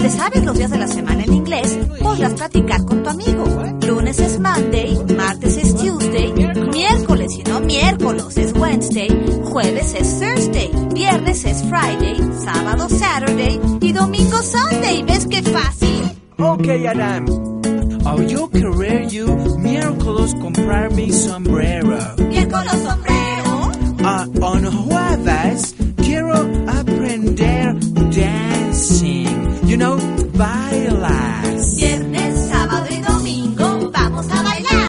te sabes los días de la semana en inglés, podrás platicar con tu amigo. Lunes es Monday, martes es Tuesday, miércoles y no miércoles es Wednesday, jueves es Thursday, viernes es Friday, sábado Saturday y domingo Sunday. ¿Ves qué fácil? Okay, Adam. Oh, yo querer you miércoles comprar mi sombrero. Miércoles